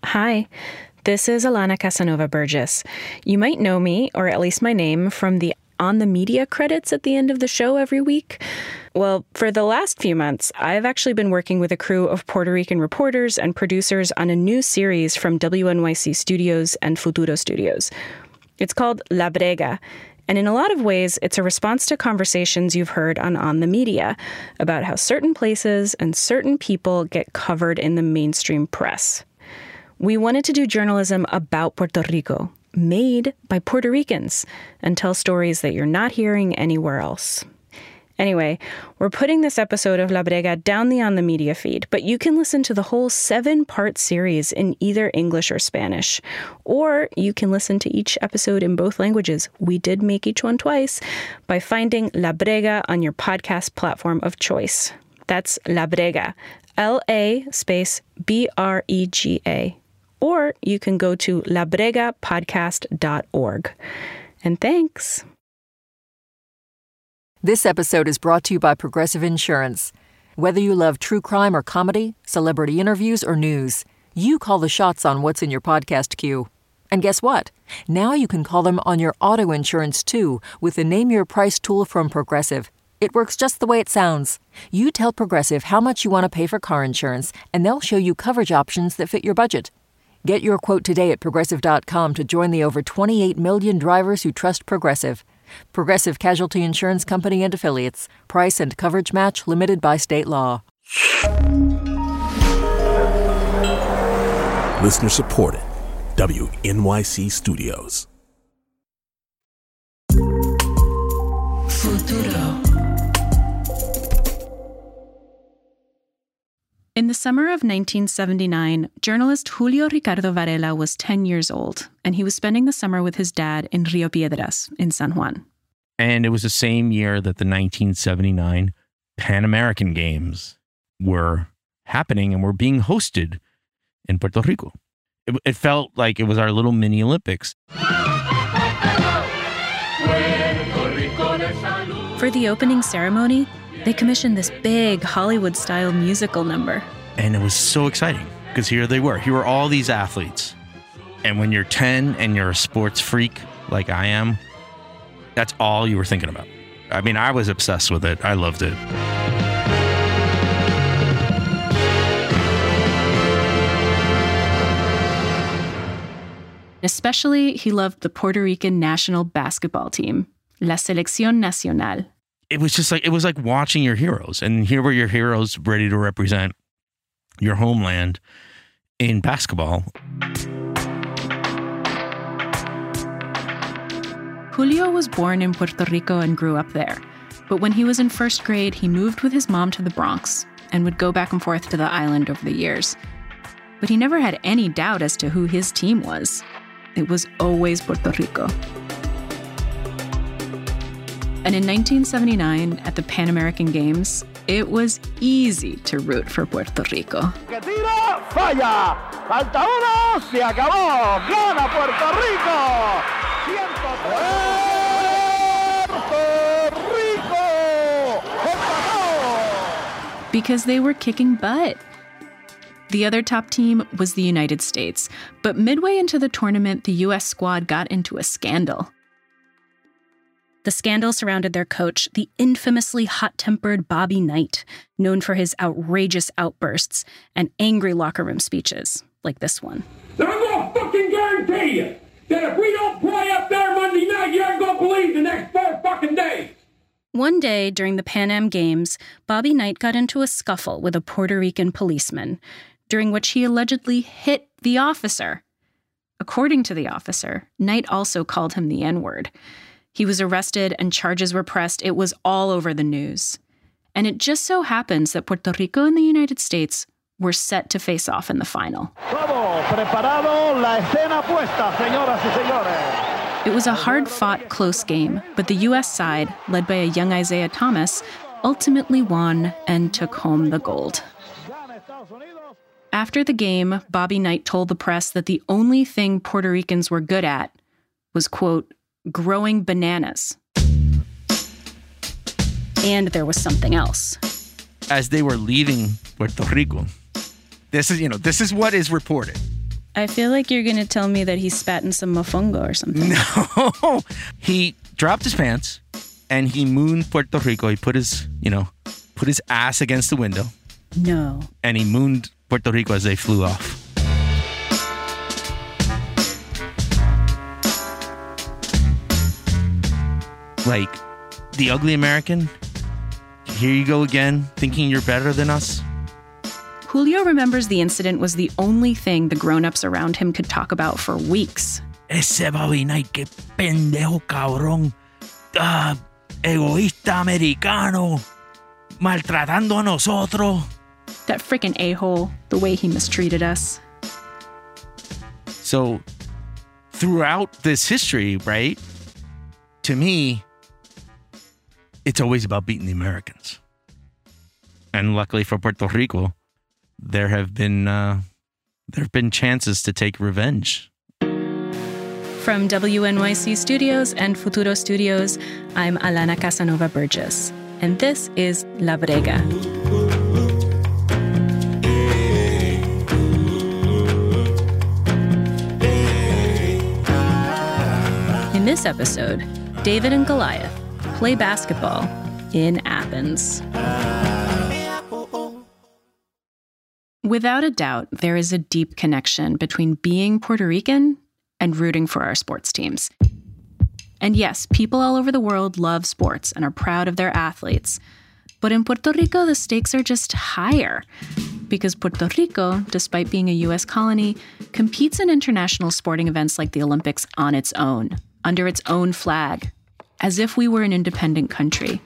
Hi, this is Alana Casanova Burgess. You might know me, or at least my name, from the On the Media credits at the end of the show every week. Well, for the last few months, I've actually been working with a crew of Puerto Rican reporters and producers on a new series from WNYC Studios and Futuro Studios. It's called La Brega, and in a lot of ways, it's a response to conversations you've heard on the Media about how certain places and certain people get covered in the mainstream press. We wanted to do journalism about Puerto Rico, made by Puerto Ricans, and tell stories that you're not hearing anywhere else. Anyway, we're putting this episode of La Brega down the On the Media feed, but you can listen to the whole 7-part series in either English or Spanish. Or you can listen to each episode in both languages. We did make each one twice by finding La Brega on your podcast platform of choice. That's La Brega, LA space BREGA. Or you can go to labregapodcast.org. And thanks. This episode is brought to you by Progressive Insurance. Whether you love true crime or comedy, celebrity interviews or news, you call the shots on what's in your podcast queue. And guess what? Now you can call them on your auto insurance too with the Name Your Price tool from Progressive. It works just the way it sounds. You tell Progressive how much you want to pay for car insurance, and they'll show you coverage options that fit your budget. Get your quote today at Progressive.com to join the over 28 million drivers who trust Progressive. Progressive Casualty Insurance Company and Affiliates. Price and coverage match limited by state law. Listener supported. WNYC Studios. Futuro. In the summer of 1979, journalist Julio Ricardo Varela was 10 years old, and he was spending the summer with his dad in Rio Piedras in San Juan. And it was the same year that the 1979 Pan American Games were happening and were being hosted in Puerto Rico. It felt like it was our little mini Olympics. For the opening ceremony, they commissioned this big Hollywood-style musical number. And it was so exciting because here they were. Here were all these athletes. And when you're 10 and you're a sports freak like I am, that's all you were thinking about. I mean, I was obsessed with it. I loved it. Especially, he loved the Puerto Rican national basketball team, La Selección Nacional. It was like watching your heroes. And here were your heroes ready to represent your homeland in basketball. Julio was born in Puerto Rico and grew up there. But when he was in first grade, he moved with his mom to the Bronx and would go back and forth to the island over the years. But he never had any doubt as to who his team was. It was always Puerto Rico. And in 1979, at the Pan American Games, it was easy to root for Puerto Rico. Que tira, falla. Falta uno, se acabó. Gana Puerto Rico. Puerto Rico. Because they were kicking butt. The other top team was the United States. But midway into the tournament, the U.S. squad got into a scandal. The scandal surrounded their coach, the infamously hot-tempered Bobby Knight, known for his outrageous outbursts and angry locker room speeches, like this one. I'm going to fucking guarantee you that if we don't play up there Monday night, you aren't going to believe the next 4 fucking days. One day during the Pan Am Games, Bobby Knight got into a scuffle with a Puerto Rican policeman, during which he allegedly hit the officer. According to the officer, Knight also called him the N-word. He was arrested and charges were pressed. It was all over the news. And it just so happens that Puerto Rico and the United States were set to face off in the final. Todo preparado, la escena puesta, señoras y señores. It was a hard-fought, close game, but the U.S. side, led by a young Isaiah Thomas, ultimately won and took home the gold. After the game, Bobby Knight told the press that the only thing Puerto Ricans were good at was, quote, growing bananas. And there was something else. As they were leaving Puerto Rico, this is what is reported. I feel like you're going to tell me that he spat in some mofongo or something. No. He dropped his pants and he mooned Puerto Rico. He put his ass against the window. No. And he mooned Puerto Rico as they flew off. Like, the ugly American, here you go again, thinking you're better than us. Julio remembers the incident was the only thing the grown-ups around him could talk about for weeks. Ese Bobby Knight, que pendejo cabrón. Egoísta americano. Maltratando a nosotros. That frickin' a-hole, the way he mistreated us. So, throughout this history, right, to me, it's always about beating the Americans. And luckily for Puerto Rico, there have been chances to take revenge. From WNYC Studios and Futuro Studios, I'm Alana Casanova Burgess, and this is La Brega. In this episode, David and Goliath play basketball in Athens. Without a doubt, there is a deep connection between being Puerto Rican and rooting for our sports teams. And yes, people all over the world love sports and are proud of their athletes. But in Puerto Rico, the stakes are just higher. Because Puerto Rico, despite being a U.S. colony, competes in international sporting events like the Olympics on its own, under its own flag, as if we were an independent country.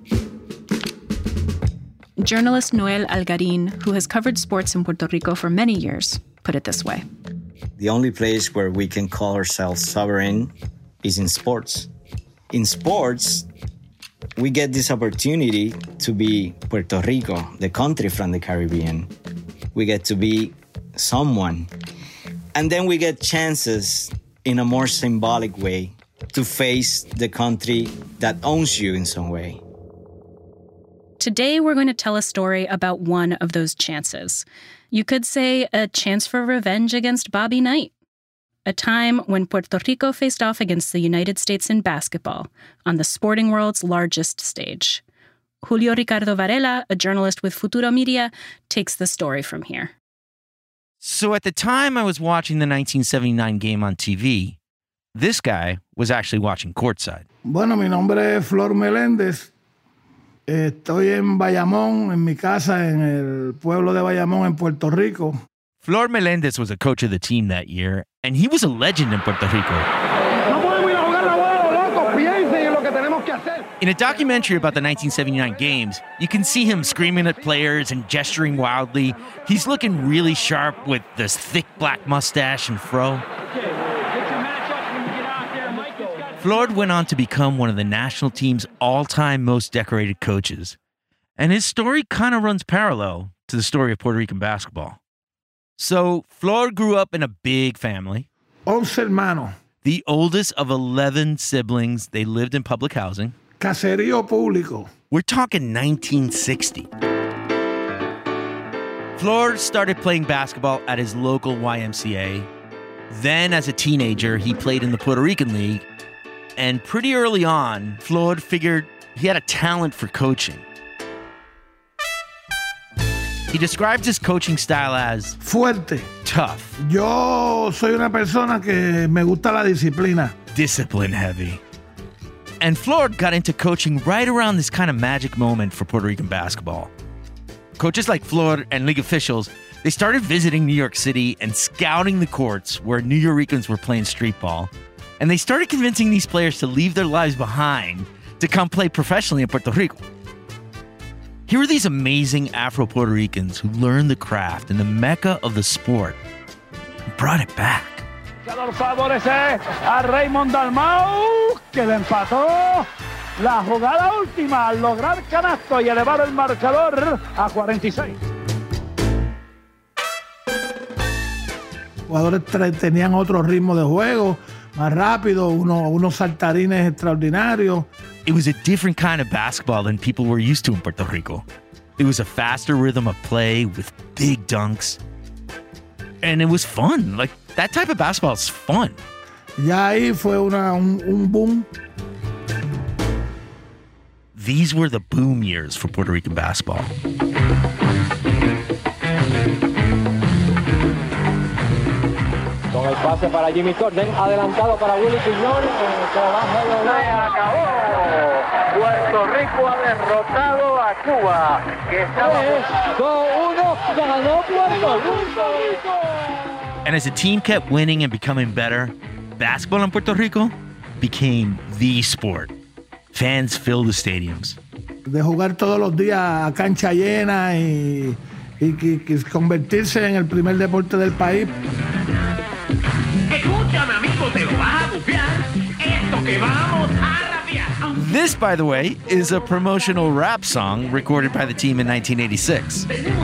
Journalist Noel Algarin, who has covered sports in Puerto Rico for many years, put it this way. The only place where we can call ourselves sovereign is in sports. In sports, we get this opportunity to be Puerto Rico, the country from the Caribbean. We get to be someone. And then we get chances in a more symbolic way to face the country that owns you in some way. Today, we're going to tell a story about one of those chances. You could say a chance for revenge against Bobby Knight. A time when Puerto Rico faced off against the United States in basketball on the sporting world's largest stage. Julio Ricardo Varela, a journalist with Futuro Media, takes the story from here. So at the time I was watching the 1979 game on TV, this guy was actually watching courtside. Bueno, mi nombre es Flor Meléndez. Estoy en Bayamón, en mi casa, en el pueblo de Bayamón, en Puerto Rico. Flor Meléndez was a coach of the team that year, and he was a legend in Puerto Rico. In a documentary about the 1979 games, you can see him screaming at players and gesturing wildly. He's looking really sharp with this thick black mustache and fro. Flor went on to become one of the national team's all-time most decorated coaches. And his story kind of runs parallel to the story of Puerto Rican basketball. So, Flor grew up in a big family. 11 hermanos. The oldest of 11 siblings. They lived in public housing. Caserío público. We're talking 1960. Flor started playing basketball at his local YMCA. Then, as a teenager, he played in the Puerto Rican League. And pretty early on, Flor figured he had a talent for coaching. He describes his coaching style as fuerte, tough. Yo soy una persona que me gusta la disciplina. Discipline heavy. And Flor got into coaching right around this kind of magic moment for Puerto Rican basketball. Coaches like Flor and league officials, they started visiting New York City and scouting the courts where New Yorkers were playing street ball. And they started convincing these players to leave their lives behind to come play professionally in Puerto Rico. Here are these amazing Afro-Puerto Ricans who learned the craft in the mecca of the sport and brought it back. Favorece a Raymond Dalmau, que le empató la jugada última al lograr canasto y elevar el marcador a 46. Jugadores tenían otro ritmo de juego, más rápido, unos saltarines extraordinarios. It was a different kind of basketball than people were used to in Puerto Rico. It was a faster rhythm of play with big dunks. And it was fun. Like, that type of basketball is fun. Ya ahí fue un boom. These were the boom years for Puerto Rican basketball. Con el pase para Jimmy Corden, adelantado para Willy Piñón, se acabó. Puerto Rico ha derrotado a Cuba, que estaba 2-1, ganó Puerto Rico. And as the team kept winning and becoming better, basketball in Puerto Rico became the sport. Fans filled the stadiums. De jugar todos los días a cancha llena y convertirse en el primer deporte del país. Escúchame, amigo, te lo vas a bufiar. Esto que vamos a rapear. This, by the way, is a promotional rap song recorded by the team in 1986.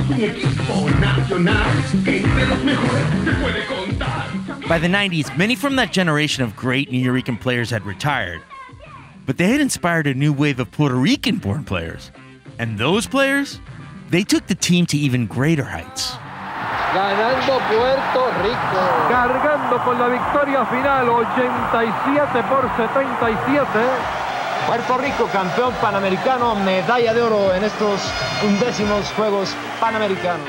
By the 90s, many from that generation of great New Rican players had retired, but they had inspired a new wave of Puerto Rican-born players. And those players, they took the team to even greater heights. Ganando Puerto Rico. Cargando con la victoria final, 87-77. Puerto Rico, campeón panamericano, medalla de oro en estos 11º Juegos Panamericanos.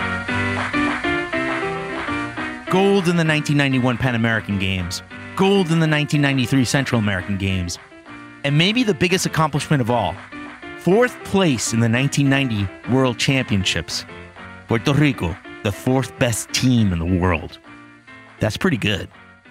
Gold in the 1991 Pan American Games. Gold in the 1993 Central American Games. And maybe the biggest accomplishment of all, 4th place in the 1990 World Championships. Puerto Rico, the 4th best team in the world. That's pretty good.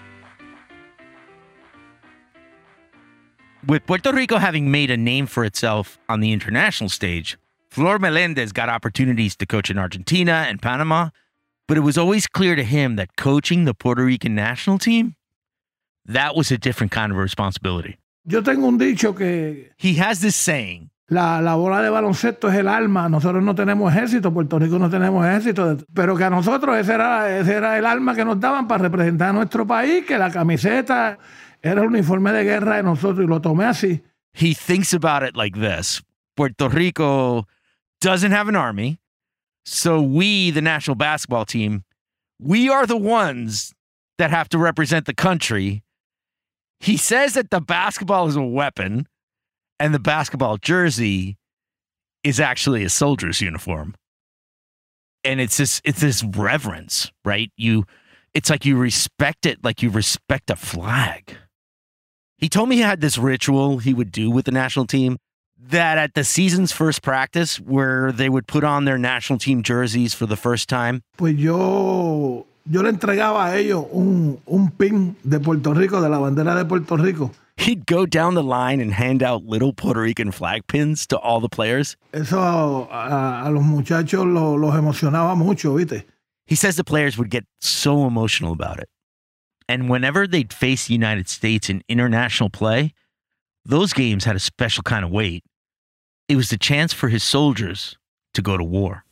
With Puerto Rico having made a name for itself on the international stage, Flor Melendez got opportunities to coach in Argentina and Panama, but it was always clear to him that coaching the Puerto Rican national team, that was a different kind of responsibility. Yo tengo un dicho que He has this saying, la bola de baloncesto es el alma. Nosotros no tenemos ejército, Puerto Rico no tenemos ejército, pero que a nosotros ese era el alma que nos daban para representar a nuestro país, que la camiseta era el uniforme de guerra de nosotros, y lo tomé así. he thinks about it like this. Puerto Rico doesn't have an army, so we, the national basketball team, we are the ones that have to represent the country. He says that the basketball is a weapon, and the basketball jersey is actually a soldier's uniform. And it's this reverence, right? It's like you respect it like you respect a flag. He told me he had this ritual he would do with the national team, that at the season's first practice, where they would put on their national team jerseys for the first time. Pues yo le entregaba a ellos un pin de Puerto Rico, de la bandera de Puerto Rico. He'd go down the line and hand out little Puerto Rican flag pins to all the players. Eso a los muchachos los emocionaba mucho, ¿viste? He says the players would get so emotional about it. And whenever they'd face the United States in international play, those games had a special kind of weight. It was the chance for his soldiers to go to war.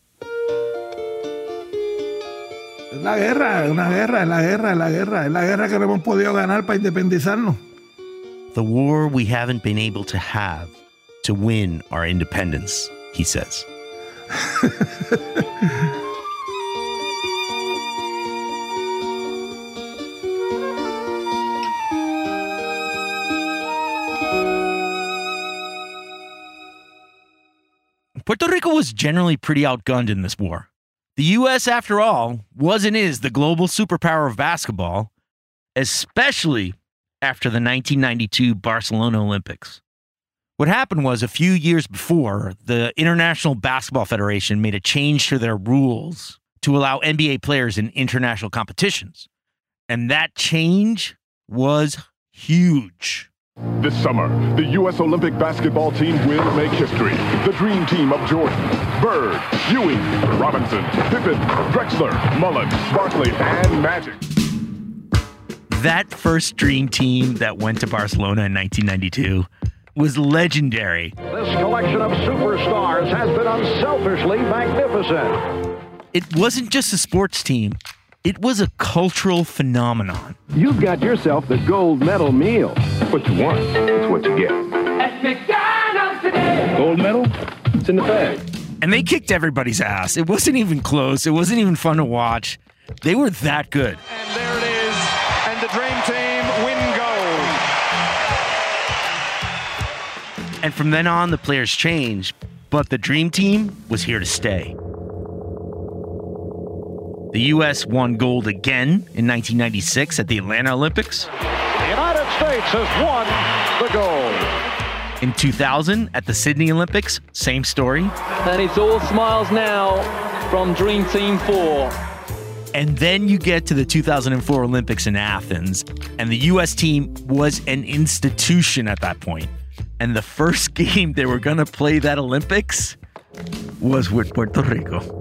Es la guerra que no hemos podido ganar para independizarnos. The war we haven't been able to have to win our independence, he says. Puerto Rico was generally pretty outgunned in this war. The U.S., after all, was and is the global superpower of basketball, especially after the 1992 Barcelona Olympics. What happened was, a few years before, the International Basketball Federation made a change to their rules to allow NBA players in international competitions. And that change was huge. This summer, the U.S. Olympic basketball team will make history. The dream team of Jordan, Bird, Ewing, Robinson, Pippen, Drexler, Mullen, Barkley, and Magic. That first dream team that went to Barcelona in 1992 was legendary. This collection of superstars has been unselfishly magnificent. It wasn't just a sports team. It was a cultural phenomenon. You've got yourself the gold medal meal. What you want, it's what you get. At McDonald's today. Gold medal? It's in the bag. And they kicked everybody's ass. It wasn't even close. It wasn't even fun to watch. They were that good. And there it is. And the Dream Team win gold. And from then on, the players changed, but the Dream Team was here to stay. The U.S. won gold again in 1996 at the Atlanta Olympics. The United States has won the gold. In 2000 at the Sydney Olympics, same story. And it's all smiles now from Dream Team 4. And then you get to the 2004 Olympics in Athens, and the U.S. team was an institution at that point. And the first game they were going to play that Olympics was with Puerto Rico.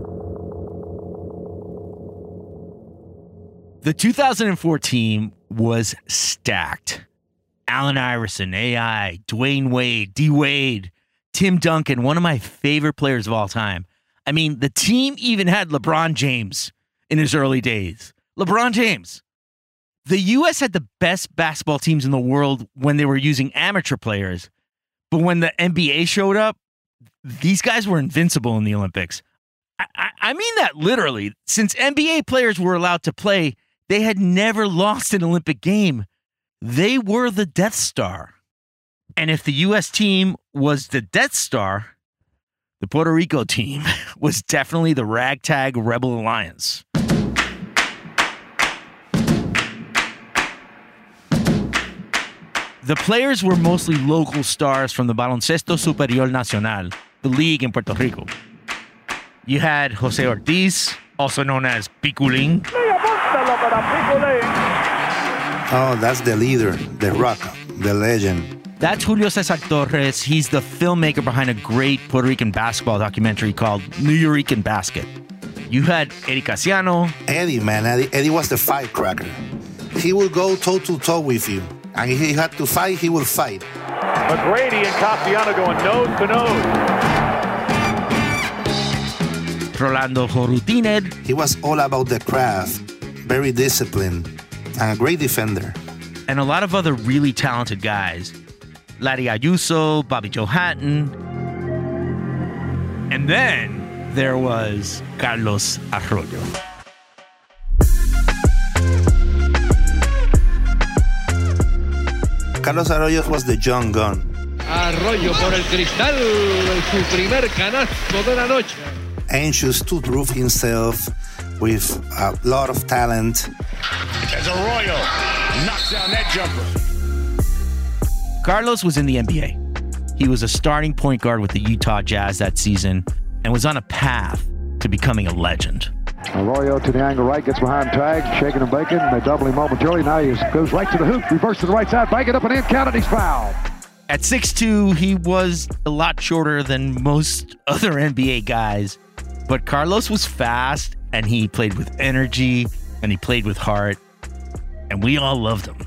The 2004 team was stacked. Allen Iverson, AI, Dwayne Wade, D. Wade, Tim Duncan, one of my favorite players of all time. I mean, the team even had LeBron James in his early days. LeBron James. The U.S. had the best basketball teams in the world when they were using amateur players. But when the NBA showed up, these guys were invincible in the Olympics. I mean that literally. Since NBA players were allowed to play, they had never lost an Olympic game. They were the Death Star. And if the U.S. team was the Death Star, the Puerto Rico team was definitely the ragtag Rebel Alliance. The players were mostly local stars from the Baloncesto Superior Nacional, the league in Puerto Rico. You had Jose Ortiz, also known as Piculín. Oh, that's the leader, the rock, the legend. That's Julio Cesar Torres. He's the filmmaker behind a great Puerto Rican basketball documentary called Nuyorican Basket. You had Eddie Casiano. Eddie, man. Eddie was the firecracker. He will go toe-to-toe with you. And if he had to fight, he will fight. McGrady and Casiano going nose-to-nose. Rolando Jorutiner. He was all about the craft, very disciplined, and a great defender. And a lot of other really talented guys. Larry Ayuso, Bobby Joe Hatton. And then there was Carlos Arroyo. Carlos Arroyo was the young gun. Arroyo por el cristal, su primer canasto de la noche. Anxious to prove himself with a lot of talent. As Arroyo knocks down that jumper. Carlos was in the NBA. He was a starting point guard with the Utah Jazz that season and was on a path to becoming a legend. Arroyo to the angle right, gets behind tag, shaking and baking. They double him momentarily. Now he goes right to the hoop, reverse to the right side, bang it up and in, count it, he's fouled. At 6'2", he was a lot shorter than most other NBA guys. But Carlos was fast, and he played with energy, and he played with heart. And we all loved him.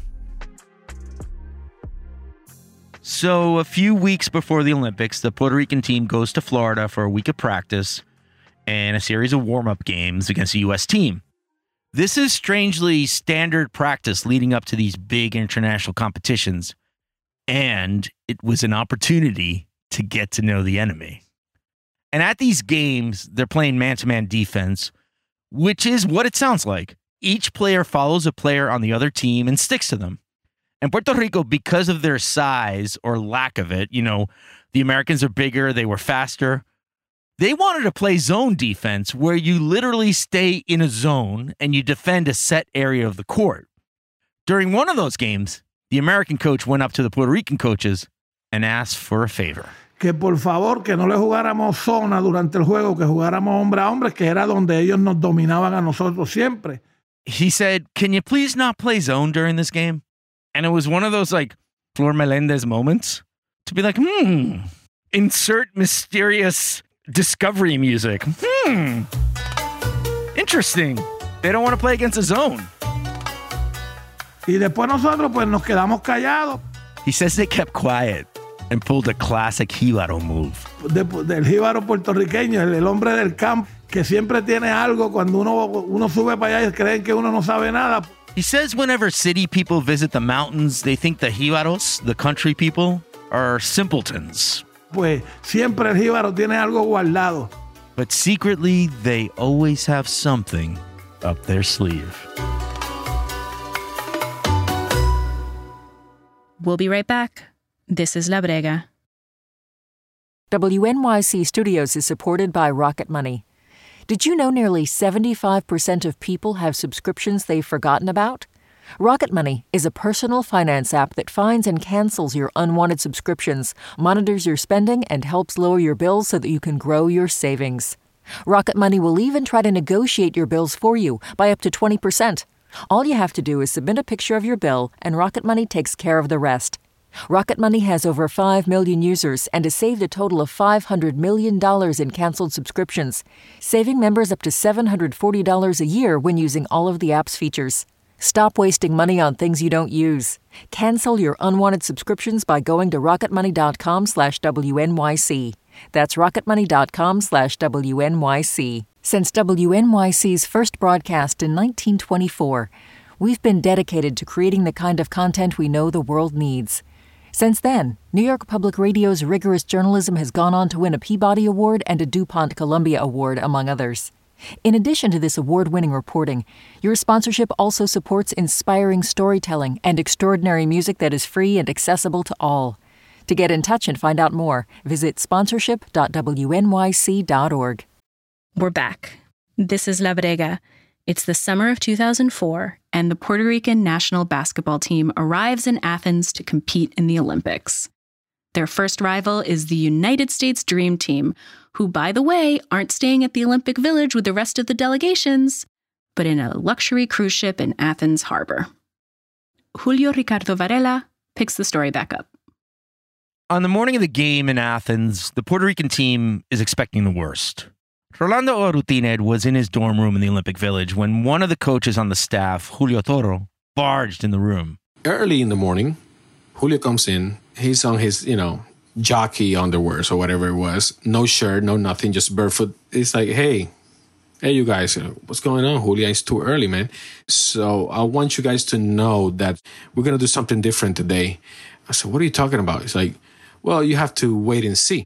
So a few weeks before the Olympics, the Puerto Rican team goes to Florida for a week of practice and a series of warm-up games against the U.S. team. This is strangely standard practice leading up to these big international competitions, and it was an opportunity to get to know the enemy. And at these games, they're playing man-to-man defense, which is what it sounds like. Each player follows a player on the other team and sticks to them. And Puerto Rico, because of their size or lack of it, you know, the Americans are bigger, they were faster. They wanted to play zone defense where you literally stay in a zone and you defend a set area of the court. During one of those games, the American coach went up to the Puerto Rican coaches and asked for a favor. Que por favor, que no le jugáramos zona durante el juego, que jugáramos hombre a hombre, que era donde ellos nos dominaban a nosotros siempre. He said, can you please not play zone during this game? And it was one of those like Flor Melendez moments to be like, insert mysterious discovery music. Interesting. They don't want to play against a zone. Y después nosotros pues nos quedamos callados. He says they kept quiet and pulled a classic jíbaro move. Del jíbaro puertorriqueño, el hombre del campo, que siempre tiene algo cuando uno sube para allá y creen que uno no sabe nada. He says whenever city people visit the mountains, they think the jíbaros, the country people, are simpletons. Pues siempre el jíbaro tiene algo guardado. But secretly, they always have something up their sleeve. We'll be right back. This is La Brega. WNYC Studios is supported by Rocket Money. Did you know nearly 75% of people have subscriptions they've forgotten about? Rocket Money is a personal finance app that finds and cancels your unwanted subscriptions, monitors your spending, and helps lower your bills so that you can grow your savings. Rocket Money will even try to negotiate your bills for you by up to 20%. All you have to do is submit a picture of your bill, and Rocket Money takes care of the rest. Rocket Money has over 5 million users and has saved a total of $500 million in canceled subscriptions, saving members up to $740 a year when using all of the app's features. Stop wasting money on things you don't use. Cancel your unwanted subscriptions by going to rocketmoney.com/WNYC. That's rocketmoney.com/WNYC. Since WNYC's first broadcast in 1924, we've been dedicated to creating the kind of content we know the world needs. Since then, New York Public Radio's rigorous journalism has gone on to win a Peabody Award and a DuPont Columbia Award, among others. In addition to this award-winning reporting, your sponsorship also supports inspiring storytelling and extraordinary music that is free and accessible to all. To get in touch and find out more, visit sponsorship.wnyc.org. We're back. This is La Brega. It's the summer of 2004, and the Puerto Rican national basketball team arrives in Athens to compete in the Olympics. Their first rival is the United States Dream Team, who, by the way, aren't staying at the Olympic Village with the rest of the delegations, but in a luxury cruise ship in Athens harbor. Julio Ricardo Varela picks the story back up. On the morning of the game in Athens, the Puerto Rican team is expecting the worst. Rolando Urrutinez was in his dorm room in the Olympic Village when one of the coaches on the staff, Julio Toro, barged in the room. Early in the morning, Julio comes in. He's on his, jockey underwear or whatever it was. No shirt, no nothing, just barefoot. It's like, hey, you guys, what's going on, Julio? It's too early, man. So I want you guys to know that we're going to do something different today. I said, what are you talking about? It's like, well, you have to wait and see.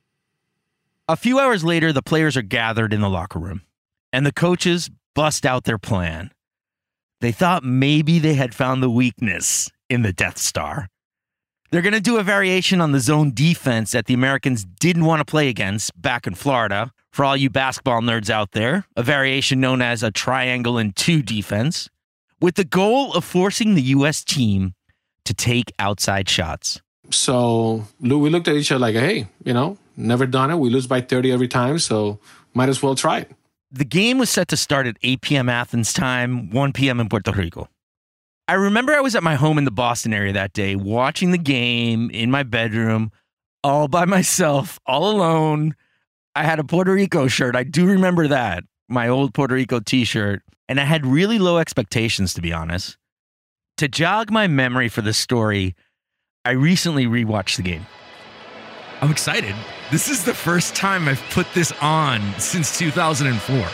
A few hours later, the players are gathered in the locker room, and the coaches bust out their plan. They thought maybe they had found the weakness in the Death Star. They're going to do a variation on the zone defense that the Americans didn't want to play against back in Florida. For all you basketball nerds out there, a variation known as a triangle and two defense, with the goal of forcing the U.S. team to take outside shots. So we looked at each other like, hey, never done it. We lose by 30 every time, so might as well try it. The game was set to start at 8 p.m. Athens time, 1 p.m. in Puerto Rico. I remember I was at my home in the Boston area that day, watching the game in my bedroom, all by myself, all alone. I had a Puerto Rico shirt. I do remember that, my old Puerto Rico t-shirt, and I had really low expectations, to be honest. To jog my memory for this story, I recently rewatched the game. I'm excited. This is the first time I've put this on since 2004.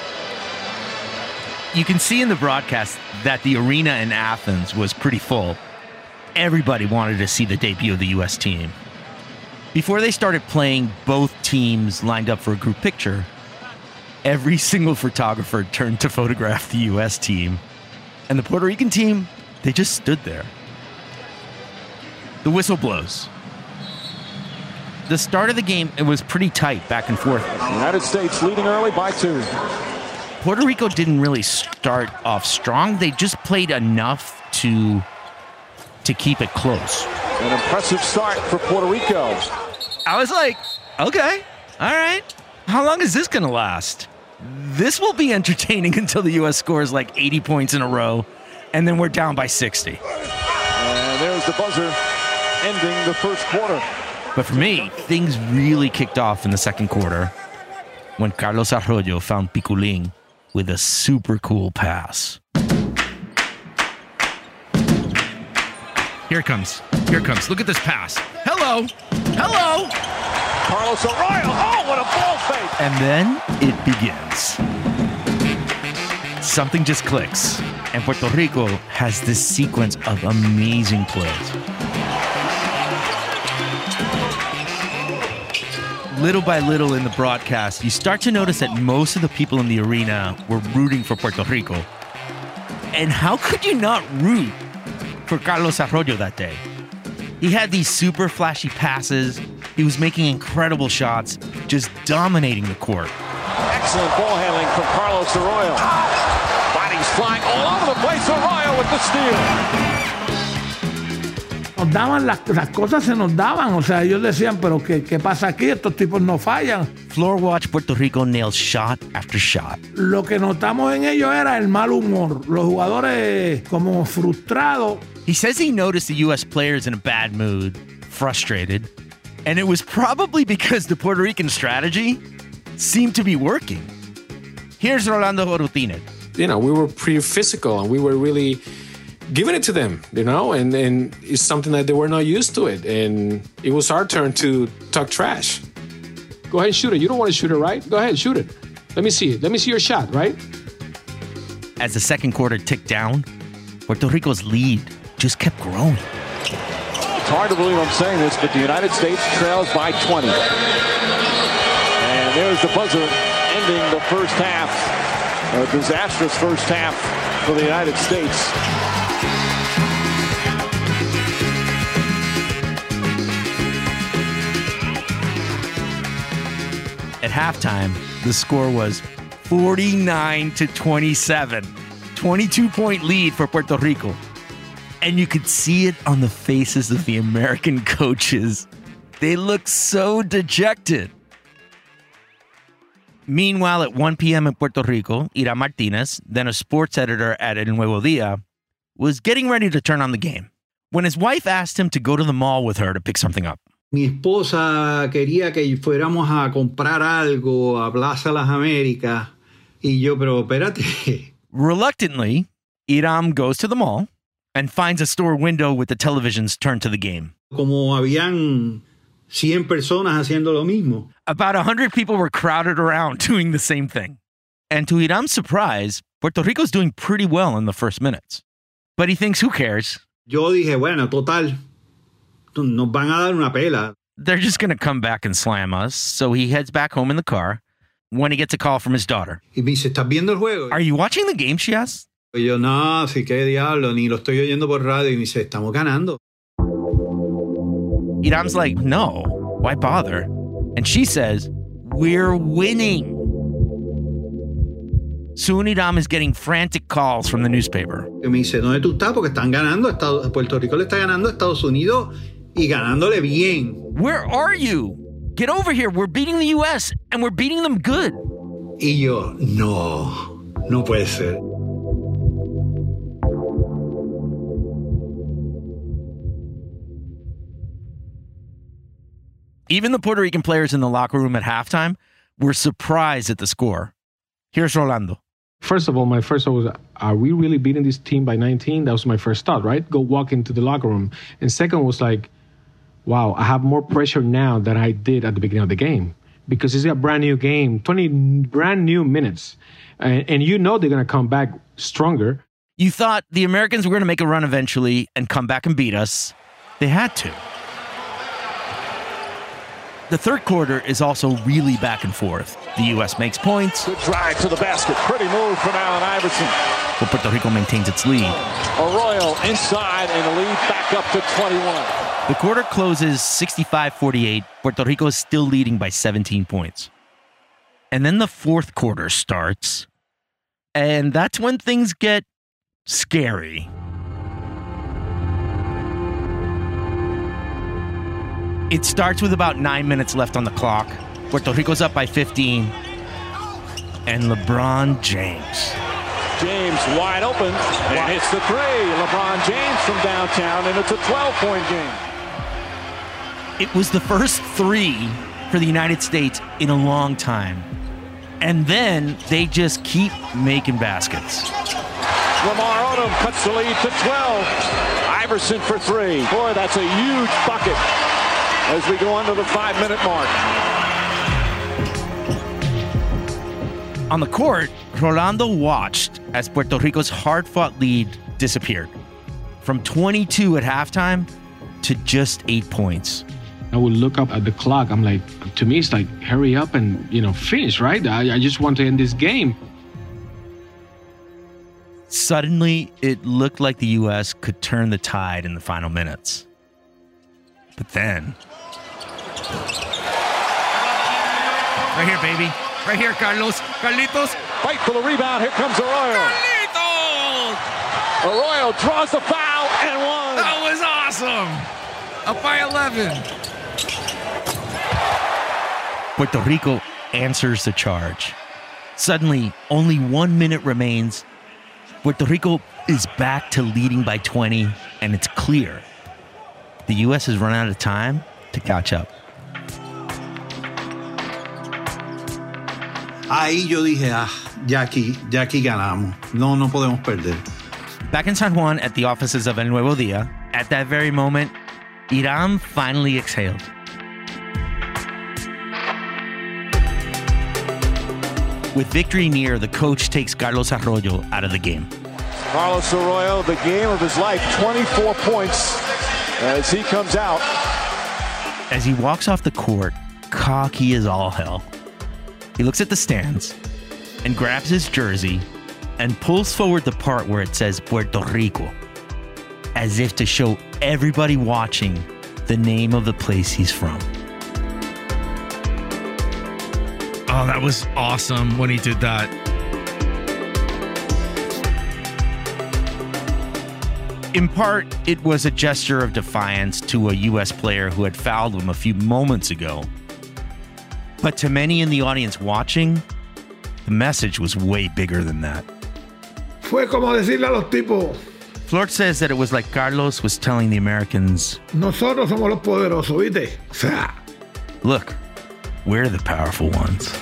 You can see in the broadcast that the arena in Athens was pretty full. Everybody wanted to see the debut of the U.S. team. Before they started playing, both teams lined up for a group picture. Every single photographer turned to photograph the U.S. team. And the Puerto Rican team, they just stood there. The whistle blows. The start of the game, it was pretty tight, back and forth. United States leading early by 2. Puerto Rico didn't really start off strong. They just played enough to keep it close. An impressive start for Puerto Rico. I was like, okay, all right. How long is this going to last? This will be entertaining until the U.S. scores like 80 points in a row, and then we're down by 60. And there's the buzzer ending the first quarter. But for me, things really kicked off in the second quarter when Carlos Arroyo found Piculín with a super cool pass. Here it comes. Look at this pass. Hello. Carlos Arroyo. Oh, what a ball fake. And then it begins. Something just clicks. And Puerto Rico has this sequence of amazing plays. Little by little in the broadcast, you start to notice that most of the people in the arena were rooting for Puerto Rico. And how could you not root for Carlos Arroyo that day? He had these super flashy passes. He was making incredible shots, just dominating the court. Excellent ball handling from Carlos Arroyo. Bodies flying all over the place. Arroyo with the steal. Nos daban las cosas, se nos daban. O sea, ellos decían, pero ¿qué pasa aquí? Estos tipos no fallan. Floor Watch Puerto Rico nails shot after shot. Lo que notamos en ellos era el mal humor. Los jugadores como frustrados. He says he noticed the U.S. players in a bad mood, frustrated, and it was probably because the Puerto Rican strategy seemed to be working. Here's Rolando Urrutina. You know, we were pretty physical and we were really giving it to them, you know, and it's something that they were not used to it. And it was our turn to talk trash. Go ahead and shoot it. You don't want to shoot it, right? Go ahead, shoot it. Let me see it. Let me see your shot, right? As the second quarter ticked down, Puerto Rico's lead just kept growing. It's hard to believe I'm saying this, but the United States trails by 20. And there's the buzzer ending the first half. A disastrous first half for the United States. At halftime, the score was 49-27. 22-point lead for Puerto Rico. And you could see it on the faces of the American coaches. They looked so dejected. Meanwhile, at 1 p.m. in Puerto Rico, Hiram Martinez, then a sports editor at El Nuevo Dia, was getting ready to turn on the game when his wife asked him to go to the mall with her to pick something up. Mi esposa quería que fuéramos a comprar algo a Plaza Las Américas. Y yo, pero espérate. Reluctantly, Hiram goes to the mall and finds a store window with the televisions turned to the game. Como habían 100 personas haciendo lo mismo. About 100 people were crowded around doing the same thing. And to Hiram's surprise, Puerto Rico's doing pretty well in the first minutes. But he thinks, who cares? Yo dije, bueno, total, nos van a dar una pela. They're just going to come back and slam us. So he heads back home in the car when he gets a call from his daughter. Y me dice, ¿estás viendo el juego? Are you watching the game? She asks. Y yo, no, sí, qué diablo, ni lo estoy oyendo por radio. Y me dice, estamos ganando. Hiram's like, no, why bother? And she says, we're winning. Soon Hiram is getting frantic calls from the newspaper. Y me dice, ¿dónde tú estás? Porque están ganando. Puerto Rico le está ganando a Estados Unidos y ganándole bien. Where are you? Get over here. We're beating the U.S. and we're beating them good. Y yo, no puede ser. Even the Puerto Rican players in the locker room at halftime were surprised at the score. Here's Rolando. First of all, my first thought was, are we really beating this team by 19? That was my first thought, right? Go walk into the locker room. And second was like, wow, I have more pressure now than I did at the beginning of the game. Because it's a brand new game, 20 brand new minutes. And you know they're going to come back stronger. You thought the Americans were going to make a run eventually and come back and beat us. They had to. The third quarter is also really back and forth. The U.S. makes points. Good drive to the basket. Pretty move from Allen Iverson. But Puerto Rico maintains its lead. Arroyo inside and the lead back up to 21. The quarter closes 65-48. Puerto Rico is still leading by 17 points. And then the fourth quarter starts. And that's when things get scary. It starts with about 9 minutes left on the clock. Puerto Rico's up by 15. And LeBron James. James wide open and hits the three. LeBron James from downtown, and it's a 12-point game. It was the first three for the United States in a long time. And then they just keep making baskets. Lamar Odom cuts the lead to 12. Iverson for three. Boy, that's a huge bucket as we go under the 5-minute mark. On the court, Rolando watched as Puerto Rico's hard-fought lead disappeared. From 22 at halftime to just 8 points. I would look up at the clock. I'm like, to me, it's like, hurry up and, finish, right? I just want to end this game. Suddenly, it looked like the U.S. could turn the tide in the final minutes. But then... Right here, baby. Right here, Carlos. Carlitos. Fight for the rebound. Here comes Arroyo. Carlitos! Arroyo draws the foul and one. That was awesome. Up by 11. Puerto Rico answers the charge. Suddenly, only 1 minute remains. Puerto Rico is back to leading by 20, and it's clear the U.S. has run out of time to catch up. Ahí yo dije, ya aquí ganamos. No podemos perder. Back in San Juan at the offices of El Nuevo Dia, at that very moment, Iram finally exhaled. With victory near, the coach takes Carlos Arroyo out of the game. Carlos Arroyo, the game of his life, 24 points as he comes out. As he walks off the court, cocky as all hell, he looks at the stands and grabs his jersey and pulls forward the part where it says Puerto Rico, as if to show everybody watching the name of the place he's from. Oh, that was awesome when he did that. In part, it was a gesture of defiance to a U.S. player who had fouled him a few moments ago. But to many in the audience watching, the message was way bigger than that. Fue como decirle a los tipos. Flort says that it was like Carlos was telling the Americans, Nosotros somos los poderosos, ¿viste? O sea, look, we're the powerful ones.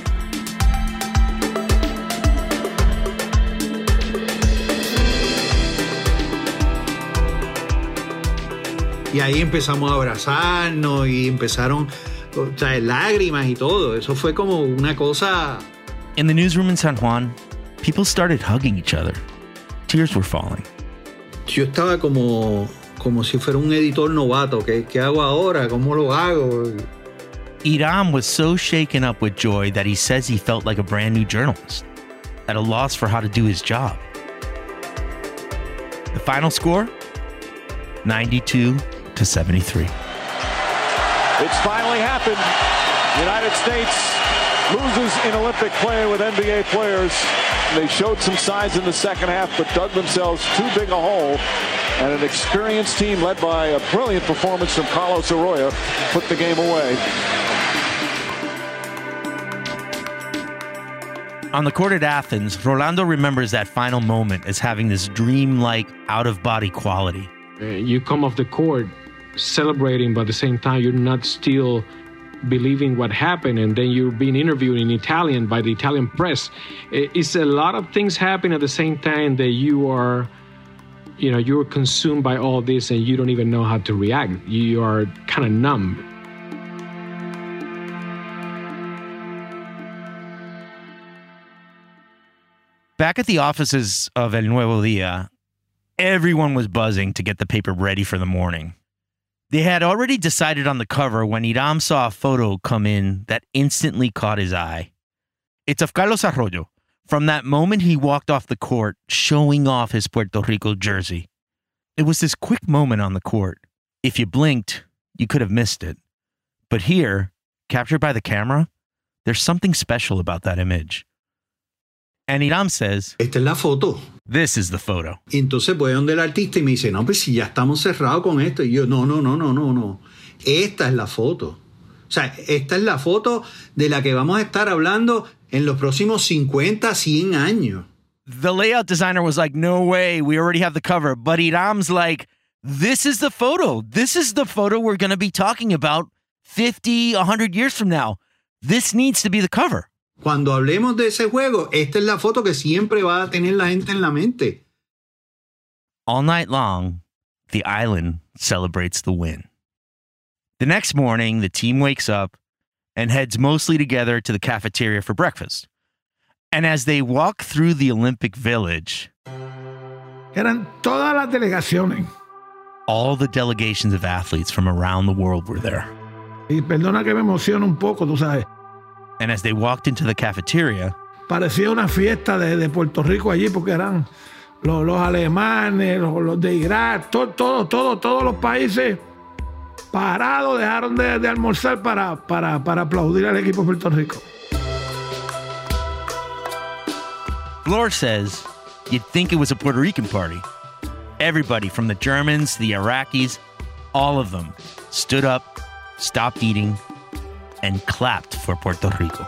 Y ahí empezamos a abrazarnos y empezaron, o sea, lágrimas y todo. Eso fue como una cosa. In the newsroom in San Juan, people started hugging each other. Tears were falling. Yo estaba como si fuera un editor novato. ¿Qué hago ahora? ¿Cómo lo hago? Iram was so shaken up with joy that he says he felt like a brand new journalist, at a loss for how to do his job. The final score? 92-73. It's finally happened. The United States loses in Olympic play with NBA players. They showed some signs in the second half, but dug themselves too big a hole. And an experienced team led by a brilliant performance from Carlos Arroyo put the game away. On the court at Athens, Rolando remembers that final moment as having this dreamlike, out-of-body quality. You come off the court celebrating, but at the same time, you're not still believing what happened, and then you're being interviewed in Italian by the Italian press. It's a lot of things happen at the same time that you're consumed by all this, and you don't even know how to react. You are kind of numb. Back at the offices of El Nuevo Dia, everyone was buzzing to get the paper ready for the morning. They had already decided on the cover when Iram saw a photo come in that instantly caught his eye. It's of Carlos Arroyo, from that moment he walked off the court, showing off his Puerto Rico jersey. It was this quick moment on the court. If you blinked, you could have missed it. But here, captured by the camera, there's something special about that image. And Iram says, esta es la foto. This is the photo. Y entonces voy donde el artista y me dice, no, pues si ya estamos cerrados con esto. Y yo, no. Esta es la foto. O sea, esta es la foto de la que vamos a estar hablando en los próximos 50, 100 años. The layout designer was like, no way, we already have the cover. But Iram's like, this is the photo. This is the photo we're going to be talking about 50, 100 years from now. This needs to be the cover. Cuando hablemos de ese juego, esta es la foto que siempre va a tener la gente en la mente. All night long, the island celebrates the win. The next morning, the team wakes up and heads mostly together to the cafeteria for breakfast. And as they walk through the Olympic Village, eran todas las delegaciones. All the delegations of athletes from around the world were there. Y perdona que me emociona un poco, tú sabes. And as they walked into the cafeteria, parecía una fiesta de Puerto Rico allí porque eran los alemanes, los de Irak, todos los países parados dejaron de almorzar para aplaudir al equipo de Puerto Rico. Flor says you'd think it was a Puerto Rican party. Everybody from the Germans, the Iraqis, all of them stood up, stopped eating, and clapped for Puerto Rico.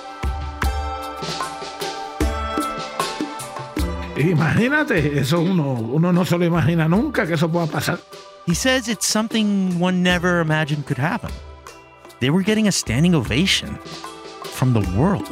Imagínate, eso uno no se lo imagina nunca que eso pueda pasar. He says it's something one never imagined could happen. They were getting a standing ovation from the world.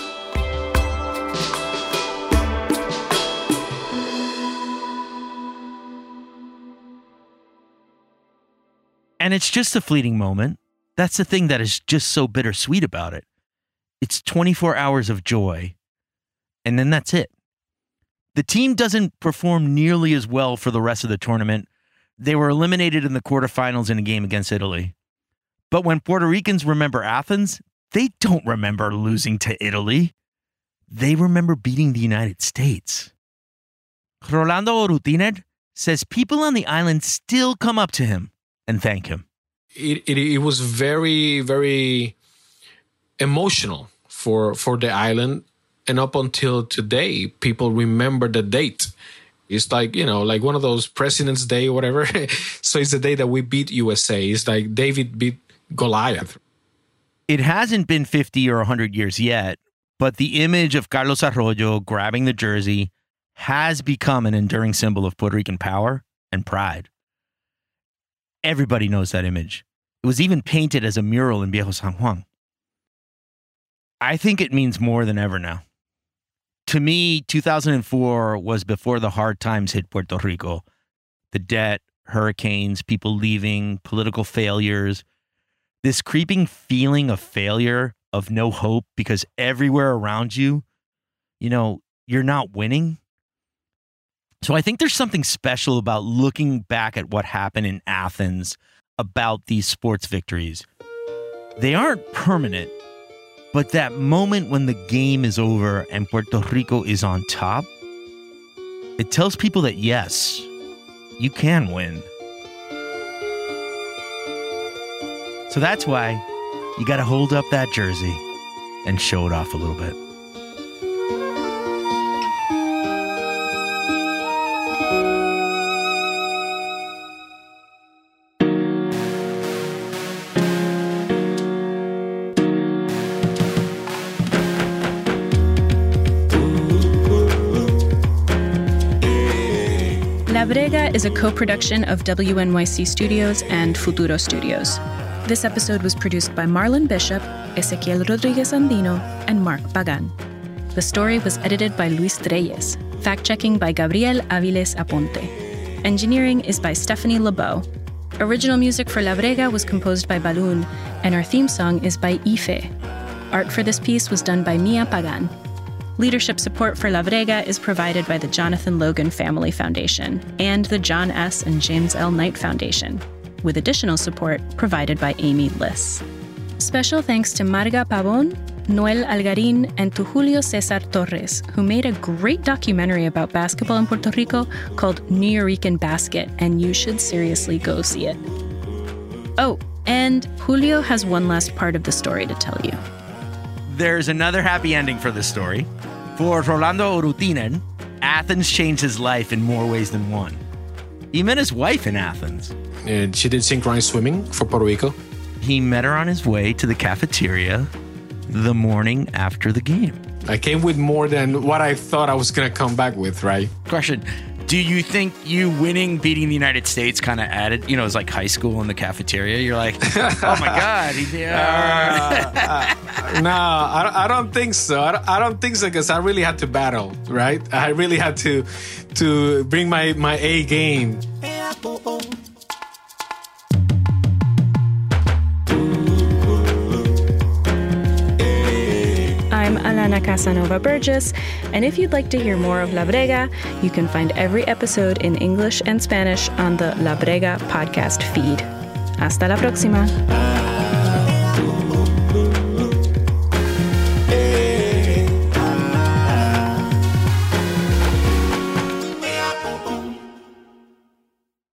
And it's just a fleeting moment. That's the thing that is just so bittersweet about it. It's 24 hours of joy, and then that's it. The team doesn't perform nearly as well for the rest of the tournament. They were eliminated in the quarterfinals in a game against Italy. But when Puerto Ricans remember Athens, they don't remember losing to Italy. They remember beating the United States. Rolando Urutiner says people on the island still come up to him and thank him. It was very, very emotional for the island. And up until today, people remember the date. It's like, like one of those President's Day or whatever. So it's the day that we beat USA. It's like David beat Goliath. It hasn't been 50 or 100 years yet, but the image of Carlos Arroyo grabbing the jersey has become an enduring symbol of Puerto Rican power and pride. Everybody knows that image. It was even painted as a mural in Viejo San Juan. I think it means more than ever now. To me, 2004 was before the hard times hit Puerto Rico. The debt, hurricanes, people leaving, political failures. This creeping feeling of failure, of no hope, because everywhere around you, you're not winning. So I think there's something special about looking back at what happened in Athens about these sports victories. They aren't permanent, but that moment when the game is over and Puerto Rico is on top, it tells people that yes, you can win. So that's why you got to hold up that jersey and show it off a little bit. La Brega is a co-production of WNYC Studios and Futuro Studios. This episode was produced by Marlon Bishop, Ezequiel Rodriguez Andino, and Mark Pagan. The story was edited by Luis Reyes, fact-checking by Gabriel Aviles Aponte. Engineering is by Stephanie LeBeau. Original music for La Brega was composed by Balloon, and our theme song is by Ife. Art for this piece was done by Mia Pagan. Leadership support for La Brega is provided by the Jonathan Logan Family Foundation and the John S. and James L. Knight Foundation, with additional support provided by Amy Liss. Special thanks to Marga Pavon, Noel Algarin, and to Julio Cesar Torres, who made a great documentary about basketball in Puerto Rico called Nuyorican Basket, and you should seriously go see it. Oh, and Julio has one last part of the story to tell you. There's another happy ending for this story. For Rolando Urutiner, Athens changed his life in more ways than one. He met his wife in Athens. And she did synchronized swimming for Puerto Rico. He met her on his way to the cafeteria the morning after the game. I came with more than what I thought I was going to come back with, right? Question. Do you think you winning, beating the United States kind of added, it's like high school in the cafeteria? You're like, oh my God. No, I don't think so. I don't think so because I really had to battle, right? I really had to bring my A game. I'm Alana Casanova Burgess, and if you'd like to hear more of La Brega, you can find every episode in English and Spanish on the La Brega podcast feed. Hasta la próxima.